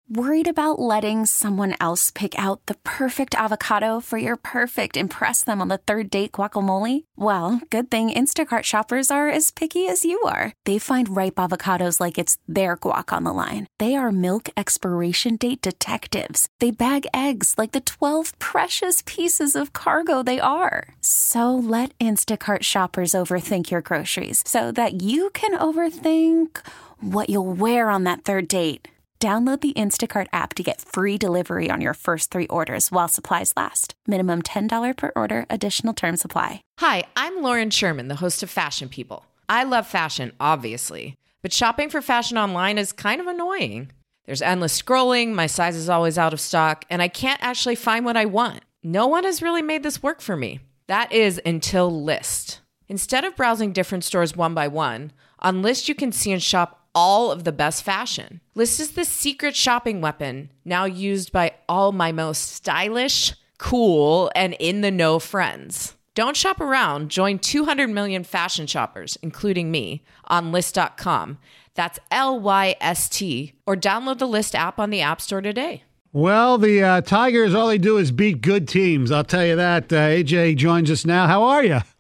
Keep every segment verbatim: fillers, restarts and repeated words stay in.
Worried about letting someone else pick out the perfect avocado for your perfect impress them on the third date guacamole? Well, good thing Instacart shoppers are as picky as you are. They find ripe avocados like it's their guac on the line. They are milk expiration date detectives. They bag eggs like the twelve precious pieces of cargo they are. So let Instacart shoppers overthink your groceries so that you can overthink what you'll wear on that third date. Download the Instacart app to get free delivery on your first three orders while supplies last. Minimum ten dollars per order. Additional terms apply. Hi, I'm Lauren Sherman, the host of Fashion People. I love fashion, obviously, but shopping for fashion online is kind of annoying. There's endless scrolling, my size is always out of stock, and I can't actually find what I want. No one has really made this work for me. That is until Lyst. Instead of browsing different stores one by one, on Lyst you can see and shop all of the best fashion. Lyst is the secret shopping weapon now used by all my most stylish, cool, and in-the-know friends. Don't shop around. Join two hundred million fashion shoppers, including me, on Lyst dot com. That's L Y S T. Or download the Lyst app on the App Store today. Well, the uh, Tigers, all they do is beat good teams. I'll tell you that. Uh, A J joins us now. How are you?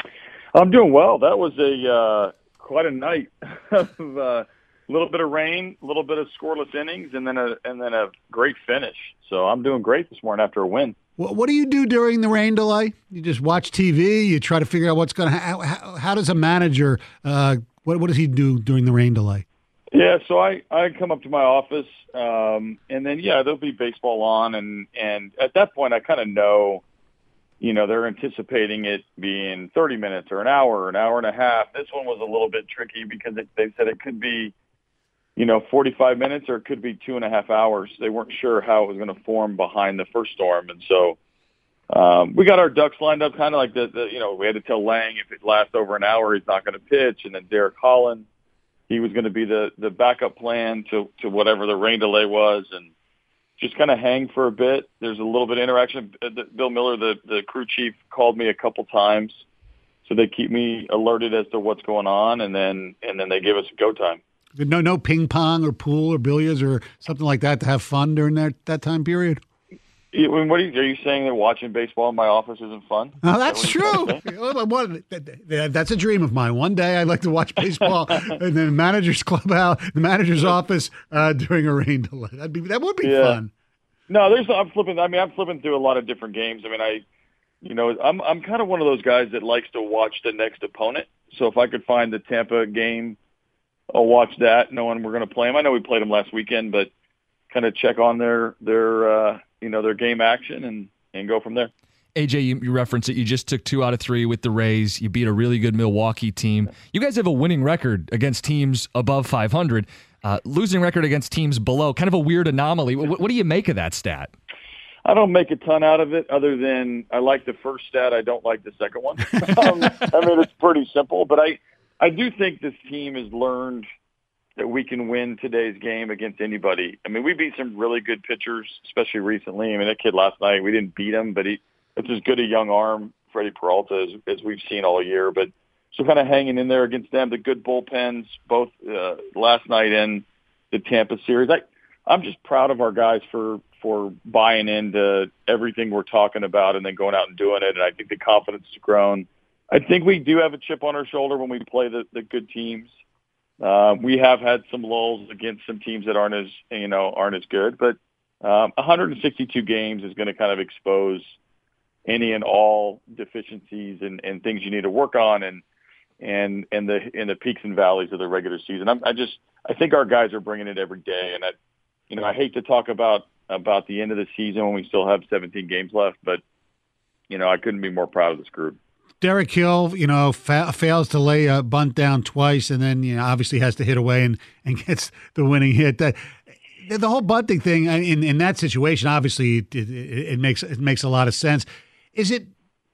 I'm doing well. That was a... Uh... Quite a night of a uh, little bit of rain, a little bit of scoreless innings, and then a and then a great finish. So I'm doing great this morning after a win. What, what do you do during the rain delay? You just watch T V. You try to figure out what's going to. How, how, how does a manager? Uh, what what does he do during the rain delay? Yeah, so I, I come up to my office, um, and then yeah, there'll be baseball on, and and at that point I kind of know. You know, they're anticipating it being thirty minutes or an hour, an hour and a half. This one was a little bit tricky because it, they said it could be, you know, forty-five minutes or it could be two and a half hours. They weren't sure how it was going to form behind the first storm. And so um, we got our ducks lined up kind of like the, the, you know, we had to tell Lang if it lasts over an hour, he's not going to pitch. And then Derek Holland, he was going to be the, the backup plan to, to whatever the rain delay was. And just kind of hang for a bit. There's a little bit of interaction. Bill Miller, the, the crew chief, called me a couple times, so they keep me alerted as to what's going on, and then and then they give us a go time. No, no ping pong or pool or billiards or something like that to have fun during that, that time period. I mean, what are you, are you saying that watching baseball in my office isn't fun? Oh, that's that true. That's a dream of mine. One day I'd like to watch baseball in the manager's clubhouse, the manager's office uh, during a rain delay. That'd be that would be yeah. fun. No, there's I'm flipping. I mean, I'm flipping through a lot of different games. I mean, I, you know, I'm I'm kind of one of those guys that likes to watch the next opponent. So if I could find the Tampa game, I'll watch that, knowing we're going to play them. I know we played them last weekend, but kind of check on their their. Uh, you know, their game action and, and go from there. A J, you, you referenced it. You just took two out of three with the Rays. You beat a really good Milwaukee team. You guys have a winning record against teams above five hundred, uh, losing record against teams below. Kind of a weird anomaly. What, what do you make of that stat? I don't make a ton out of it other than I like the first stat. I don't like the second one. um, I mean, it's pretty simple, but I, I do think this team has learned that we can win today's game against anybody. I mean, we beat some really good pitchers, especially recently. I mean, that kid last night, we didn't beat him, but he it's as good a young arm, Freddie Peralta, as, as we've seen all year. But so kind of hanging in there against them, the good bullpens, both uh, last night and the Tampa series. I, I'm just proud of our guys for, for buying into everything we're talking about and then going out and doing it. And I think the confidence has grown. I think we do have a chip on our shoulder when we play the, the good teams. Uh, we have had some lulls against some teams that aren't as, you know, aren't as good, but um, one hundred sixty-two games is going to kind of expose any and all deficiencies and, and things you need to work on and, and, and the, and the peaks and valleys of the regular season. I'm, I just, I think our guys are bringing it every day. And I, you know, I hate to talk about, about the end of the season when we still have seventeen games left, but you know, I couldn't be more proud of this group. Derek Hill, you know, fa- fails to lay a bunt down twice, and then you know obviously has to hit away and, and gets the winning hit. That the whole bunting thing in in that situation, obviously, it, it, it makes it makes a lot of sense. Is it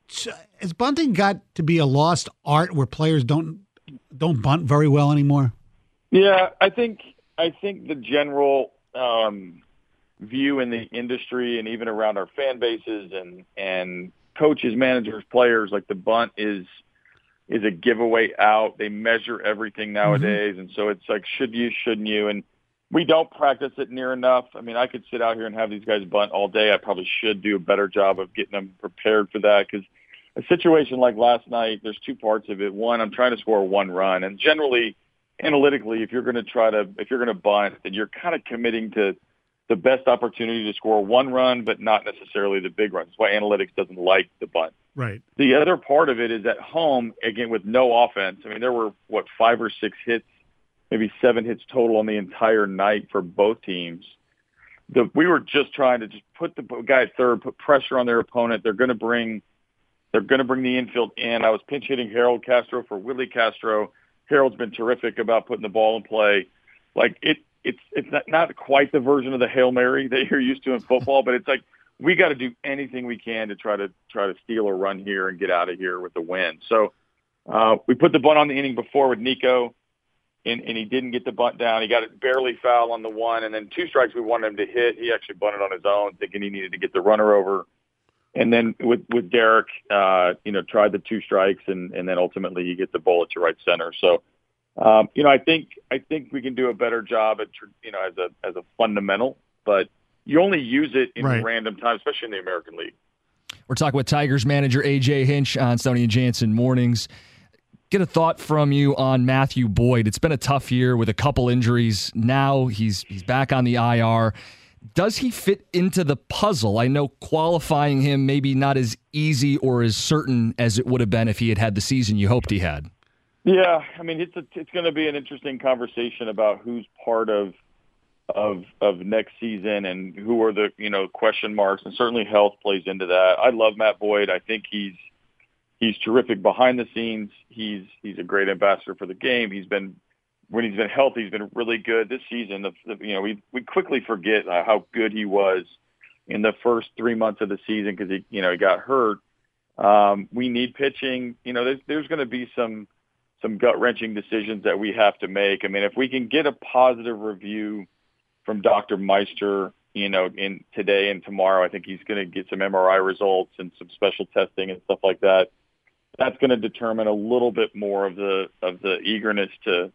has bunting got to be a lost art where players don't don't bunt very well anymore? Yeah, I think I think the general um, view in the industry and even around our fan bases and and coaches, managers, players, like the bunt is is a giveaway out. They measure everything nowadays, mm-hmm. and so it's like, should you, shouldn't you? And we don't practice it near enough. I mean, I could sit out here and have these guys bunt all day. I probably should do a better job of getting them prepared for that, because a situation like last night, there's two parts of it. One, I'm trying to score one run, and generally, analytically, if you're going to try to, if you're going to bunt, then you're kind of committing to the best opportunity to score one run, but not necessarily the big run. That's why analytics doesn't like the bunt. Right. The other part of it is at home, again, with no offense. I mean, there were, what, five or six hits, maybe seven hits total on the entire night for both teams. The, we were just trying to just put the guy at third, put pressure on their opponent. They're going to bring, they're going to bring the infield in. I was pinch hitting Harold Castro for Willie Castro. Harold's been terrific about putting the ball in play. Like it, it's it's not, not quite the version of the Hail Mary that you're used to in football, but it's like we got to do anything we can to try to try to steal a run here and get out of here with the win. So uh, we put the bunt on the inning before with Nico, and, and he didn't get the bunt down. He got it barely foul on the one, and then two strikes we wanted him to hit. He actually bunted on his own, thinking he needed to get the runner over. And then with with Derek, uh, you know, tried the two strikes, and, and then ultimately you get the bullet to right center. So. Um, you know, I think I think we can do a better job at, you know, as a as a fundamental, but you only use it in right. random times, especially in the American League. We're talking with Tigers manager A J Hinch on Stoney and Jansen mornings. Get a thought from you on Matthew Boyd. It's been a tough year with a couple injuries. Now he's he's back on the I R. Does he fit into the puzzle? I know qualifying him maybe not as easy or as certain as it would have been if he had had the season you hoped he had. Yeah, I mean, it's a, it's going to be an interesting conversation about who's part of of of next season and who are the, you know, question marks, and certainly health plays into that. I love Matt Boyd. I think he's he's terrific behind the scenes. He's he's a great ambassador for the game. He's been when he's been healthy, he's been really good this season. The, the, you know, we we quickly forget how good he was in the first three months of the season because he you know he got hurt. Um, we need pitching. You know, there's there's going to be some. some gut-wrenching decisions that we have to make. I mean, if we can get a positive review from Doctor Meister, you know, in today and tomorrow, I think he's going to get some M R I results and some special testing and stuff like that. That's going to determine a little bit more of the of the eagerness to,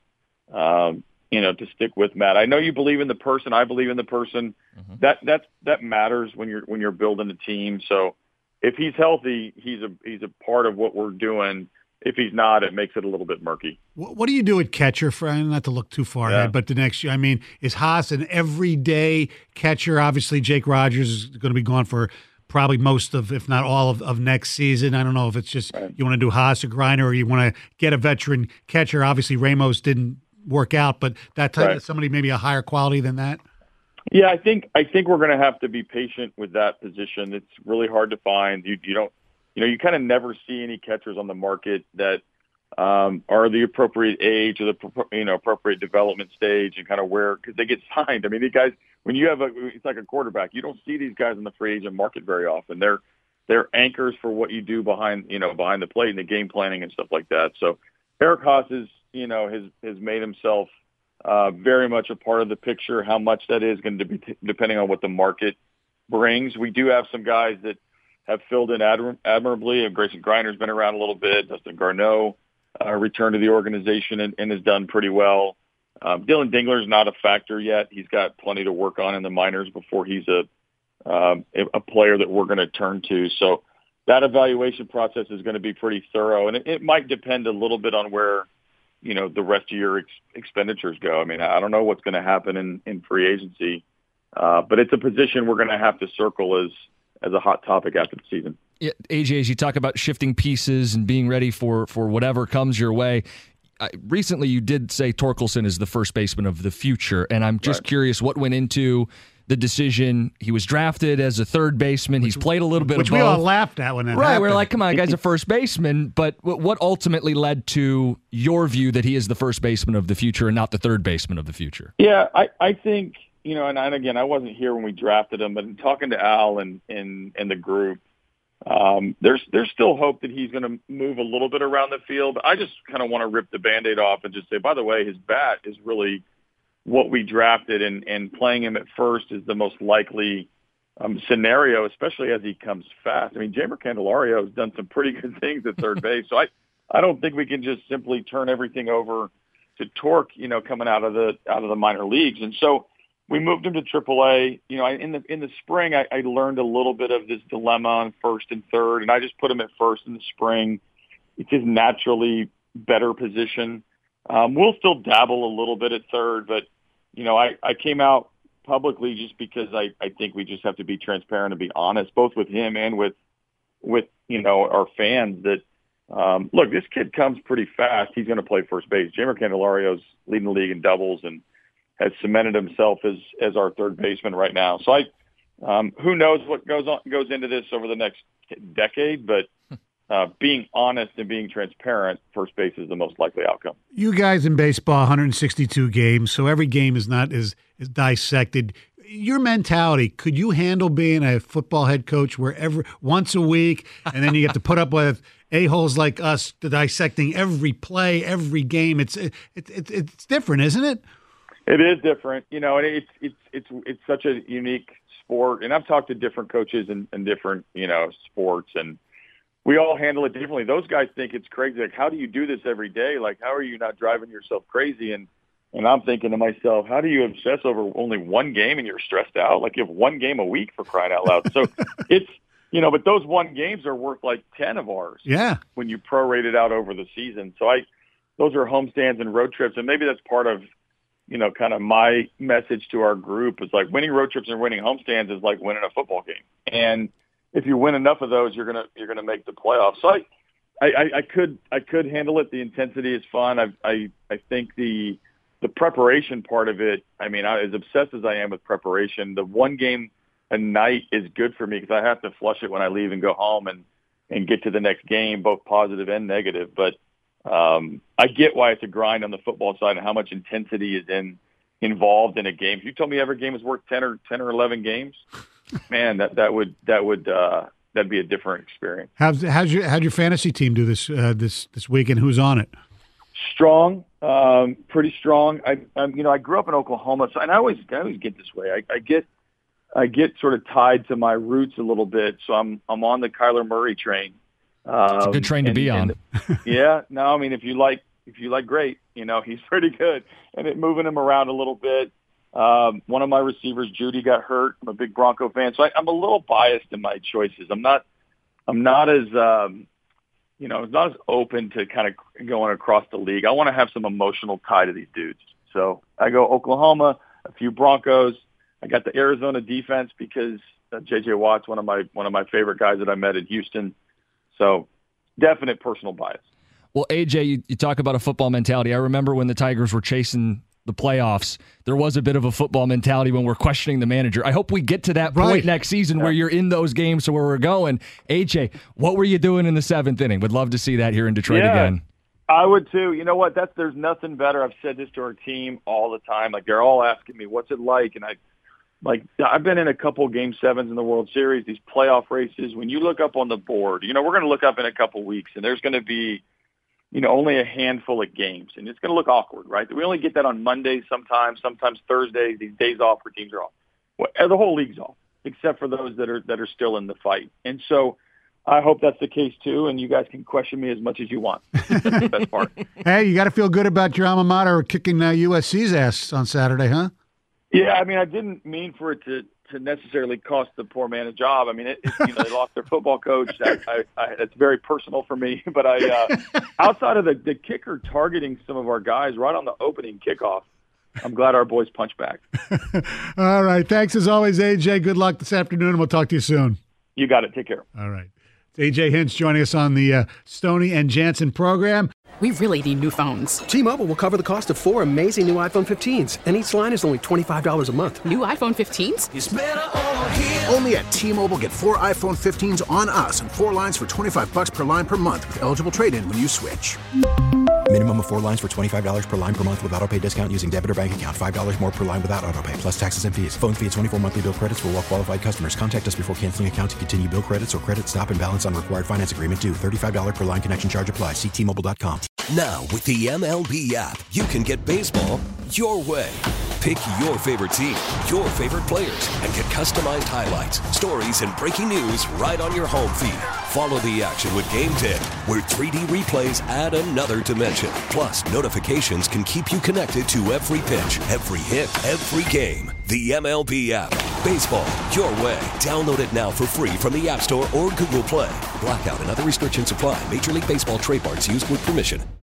um, you know, to stick with Matt. I know you believe in the person. I believe in the person. Mm-hmm. That that that matters when you're when you're building a team. So if he's healthy, he's a he's a part of what we're doing. If he's not, it makes it a little bit murky. What do you do at catcher, for not to look too far yeah. ahead, but the next year? I mean, is Haas an everyday catcher? Obviously, Jake Rogers is going to be gone for probably most of, if not all of, of next season. I don't know if it's just right. you want to do Haas or Griner, or you want to get a veteran catcher. Obviously, Ramos didn't work out, but that type right. of somebody maybe a higher quality than that. Yeah, I think I think we're going to have to be patient with that position. It's really hard to find. You you don't. You know, you kind of never see any catchers on the market that um, are the appropriate age or the you know appropriate development stage and kind of where because they get signed. I mean, these guys when you have a it's like a quarterback. You don't see these guys in the free agent market very often. They're they're anchors for what you do behind you know behind the plate and the game planning and stuff like that. So Eric Haas is you know has has made himself uh, very much a part of the picture. How much that is going to be t- depending on what the market brings. We do have some guys that have filled in admir- admirably. Grayson Griner's been around a little bit. Dustin Garneau uh, returned to the organization and, and has done pretty well. Um, Dylan Dingler's not a factor yet. He's got plenty to work on in the minors before he's a um, a player that we're going to turn to. So that evaluation process is going to be pretty thorough, and it, it might depend a little bit on where you know the rest of your ex- expenditures go. I mean, I don't know what's going to happen in, in free agency, uh, but it's a position we're going to have to circle as as a hot topic after the season. Yeah, A J, as you talk about shifting pieces and being ready for, for whatever comes your way, I, recently you did say Torkelson is the first baseman of the future, and I'm just right. curious what went into the decision. He was drafted as a third baseman. He's played a little bit which of both. Which we all laughed at when that right, happened. We're like, come on, guy's a first baseman, but what ultimately led to your view that he is the first baseman of the future and not the third baseman of the future? Yeah, I, I think – You know, and, and again, I wasn't here when we drafted him, but in talking to Al and and, and the group, um, there's there's still hope that he's going to move a little bit around the field. I just kind of want to rip the Band-Aid off and just say, by the way, his bat is really what we drafted, and, and playing him at first is the most likely um, scenario, especially as he comes fast. I mean, Jeimer Candelario has done some pretty good things at third base, so I, I don't think we can just simply turn everything over to Torque, you know, coming out of the out of the minor leagues, and so. we moved him to triple A. You know, I, in the in the spring, I, I learned a little bit of this dilemma on first and third, and I just put him at first in the spring. It's his naturally better position. Um, we'll still dabble a little bit at third, but, you know, I, I came out publicly just because I, I think we just have to be transparent and be honest, both with him and with, with you know, our fans that, um, look, this kid comes pretty fast. He's going to play first base. Jeimer Candelario's leading the league in doubles and has cemented himself as, as our third baseman right now. So I, um, who knows what goes on, goes into this over the next decade, but Uh, being honest and being transparent, first base is the most likely outcome. You guys in baseball, one hundred sixty-two games, so every game is not as, as dissected. Your mentality, could you handle being a football head coach where every, once a week, and then you have to put up with a-holes like us dissecting every play, every game? It's it, it, it, it's different, isn't it? It is different. You know, and it's it's it's it's such a unique sport. And I've talked to different coaches in, in different, you know, sports, and we all handle it differently. Those guys think it's crazy. Like, how do you do this every day? Like, how are you not driving yourself crazy? And and I'm thinking to myself, how do you obsess over only one game and you're stressed out? Like, you have one game a week, for crying out loud. So it's, you know, but those one games are worth like ten of ours. Yeah. When you prorate it out over the season. So I, those are homestands and road trips. And maybe that's part of, you know, kind of my message to our group is like winning road trips and winning homestands is like winning a football game. And if you win enough of those, you're gonna you're gonna make the playoffs. So I, I, I could I could handle it. The intensity is fun. I I I think the the preparation part of it. I mean, I, as obsessed as I am with preparation, the one game a night is good for me because I have to flush it when I leave and go home and and get to the next game, both positive and negative. But um, I get why it's a grind on the football side and how much intensity is in involved in a game. If you told me every game is worth ten or ten or eleven games. Man, that, that would that would uh, that'd be a different experience. How's how's your how'd your fantasy team do this uh, this this week, and who's on it? Strong, um, pretty strong. I, I you know I grew up in Oklahoma, so and I always I always get this way. I, I get I get sort of tied to my roots a little bit, so I'm I'm on the Kyler Murray train. Um, it's a good train to and, be on. And, yeah, no, I mean if you like if you like great, you know he's pretty good, and it moving him around a little bit. Um, one of my receivers, Judy, got hurt. I'm a big Bronco fan, so I, I'm a little biased in my choices. I'm not, I'm not as, um, you know, not as open to kind of going across the league. I want to have some emotional tie to these dudes. So I go Oklahoma, a few Broncos. I got the Arizona defense because uh, J J Watt's one of my one of my favorite guys that I met in Houston. So definite personal bias. Well, A J, you, you talk about a football mentality. I remember when the Tigers were chasing the playoffs, there was a bit of a football mentality when we're questioning the manager. I hope we get to that point right. next season yeah. where you're in those games to where we're going. A J, what were you doing in the seventh inning? Would love to see that here in Detroit yeah, again. I would too. You know what? That's there's nothing better. I've said this to our team all the time. Like they're all asking me, what's it like? And I like I've been in a couple game sevens in the World Series, these playoff races. When you look up on the board, you know, we're going to look up in a couple weeks and there's going to be you know, only a handful of games. And it's going to look awkward, right? We only get that on Mondays sometimes, sometimes Thursdays, these days off where teams are off. Well, the whole league's off, except for those that are that are still in the fight. And so I hope that's the case, too, and you guys can question me as much as you want. That's the best part. Hey, you got to feel good about your alma mater kicking uh, U S C's ass on Saturday, huh? Yeah, I mean, I didn't mean for it to, to necessarily cost the poor man a job. I mean, it, it, you know, they lost their football coach. That, I, I, that's very personal for me. But I, uh, outside of the, the kicker targeting some of our guys right on the opening kickoff, I'm glad our boys punched back. All right. Thanks as always, A J. Good luck this afternoon, and we'll talk to you soon. You got it. Take care. All right. It's A J Hinch joining us on the uh, Stoney and Jansen program. We really need new phones. T-Mobile will cover the cost of four amazing new iPhone fifteens, and each line is only twenty-five dollars a month. New iPhone fifteens? It's better over here. Only at T-Mobile, get four iPhone fifteens on us and four lines for twenty-five dollars per line per month with eligible trade-in when you switch. Minimum of four lines for twenty-five dollars per line per month with autopay discount using debit or bank account. five dollars more per line without autopay, plus taxes and fees. Phone fee at twenty-four monthly bill credits for well-qualified customers. Contact us before canceling account to continue bill credits or credit stop and balance on required finance agreement due. thirty-five dollars per line connection charge applies. See T Mobile dot com. Now, with the M L B app, you can get baseball your way. Pick your favorite team, your favorite players, and get customized highlights, stories, and breaking news right on your home feed. Follow the action with Game ten, where three D replays add another dimension. Plus, notifications can keep you connected to every pitch, every hit, every game. The M L B app. Baseball, your way. Download it now for free from the App Store or Google Play. Blackout and other restrictions apply. Major League Baseball trademarks used with permission.